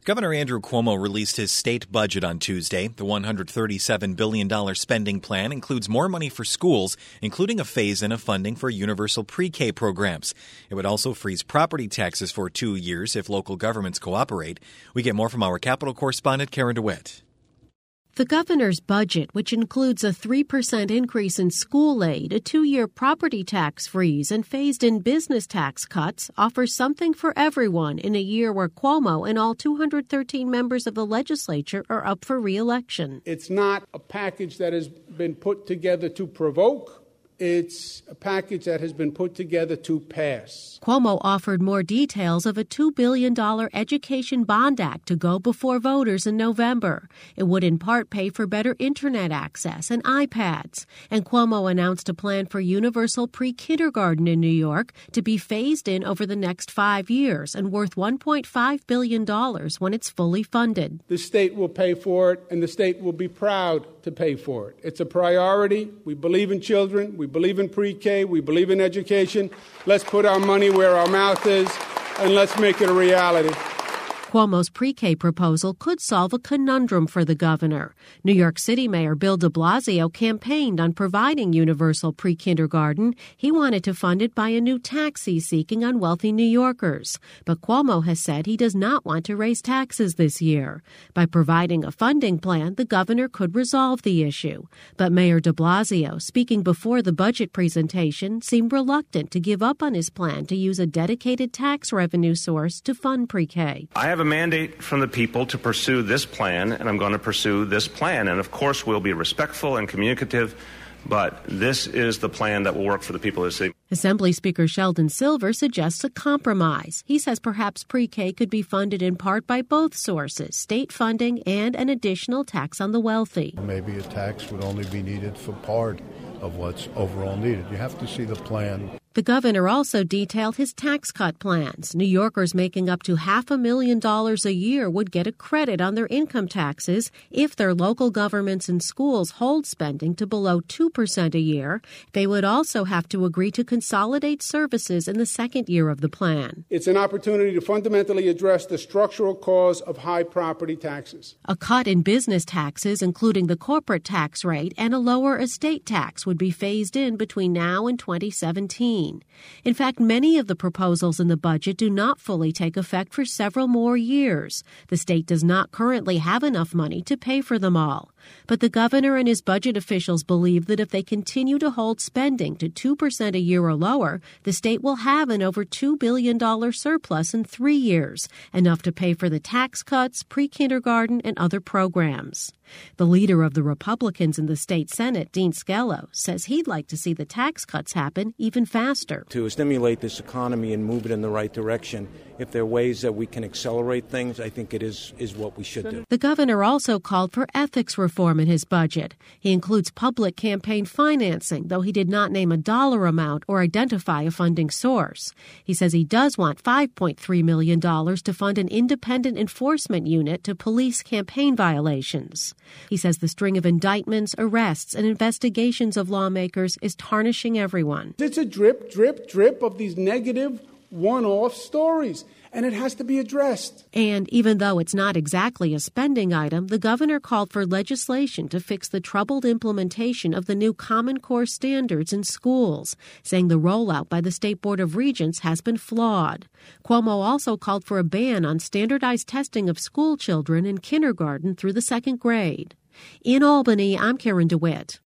Governor Andrew Cuomo released his state budget on Tuesday. The $137 billion spending plan includes more money for schools, including a phase-in of funding for universal pre-K programs. It would also freeze property taxes for 2 years if local governments cooperate. We get more from our Capitol correspondent, Karen DeWitt. The governor's budget, which includes a 3% increase in school aid, a 2-year property tax freeze, and phased-in business tax cuts, offers something for everyone in a year where Cuomo and all 213 members of the legislature are up for re-election. It's not a package that has been put together to provoke. It's a package that has been put together to pass. Cuomo offered more details of a $2 billion Education Bond Act to go before voters in November. It would in part pay for better Internet access and iPads. And Cuomo announced a plan for universal pre-kindergarten in New York to be phased in over the next 5 years and worth $1.5 billion when it's fully funded. The state will pay for it, and the state will be proud to pay for it. It's a priority. We believe in children. We believe in pre-K. We believe in education. Let's put our money where our mouth is, and let's make it a reality. Cuomo's pre-K proposal could solve a conundrum for the governor. New York City Mayor Bill de Blasio campaigned on providing universal pre-kindergarten. He wanted to fund it by a new tax he's seeking on wealthy New Yorkers. But Cuomo has said he does not want to raise taxes this year. By providing a funding plan, the governor could resolve the issue. But Mayor de Blasio, speaking before the budget presentation, seemed reluctant to give up on his plan to use a dedicated tax revenue source to fund pre-K. I have a mandate from the people to pursue this plan, and I'm going to pursue this plan. And of course, we'll be respectful and communicative, but this is the plan that will work for the people of the city. Assembly Speaker Sheldon Silver suggests a compromise. He says perhaps pre-K could be funded in part by both sources, state funding and an additional tax on the wealthy. Maybe a tax would only be needed for part of what's overall needed. You have to see the plan. The governor also detailed his tax cut plans. New Yorkers making up to $500,000 a year would get a credit on their income taxes if their local governments and schools hold spending to below 2% a year. They would also have to agree to consolidate services in the second year of the plan. It's an opportunity to fundamentally address the structural cause of high property taxes. A cut in business taxes, including the corporate tax rate, and a lower estate tax would be phased in between now and 2017. In fact, many of the proposals in the budget do not fully take effect for several more years. The state does not currently have enough money to pay for them all. But the governor and his budget officials believe that if they continue to hold spending to 2% a year or lower, the state will have an over $2 billion surplus in 3 years, enough to pay for the tax cuts, pre-kindergarten, and other programs. The leader of the Republicans in the state Senate, Dean Scello, says he'd like to see the tax cuts happen even faster. To stimulate this economy and move it in the right direction, if there are ways that we can accelerate things, I think it is what we should do. The governor also called for ethics reform in his budget. He includes public campaign financing, though he did not name a dollar amount or identify a funding source. He says he does want $5.3 million to fund an independent enforcement unit to police campaign violations. He says the string of indictments, arrests, and investigations of lawmakers is tarnishing everyone. It's a drip, drip, drip of these negative one-off stories, and it has to be addressed. And even though it's not exactly a spending item, the governor called for legislation to fix the troubled implementation of the new Common Core standards in schools, saying the rollout by the State Board of Regents has been flawed. Cuomo also called for a ban on standardized testing of school children in kindergarten through the second grade. In Albany, I'm Karen DeWitt.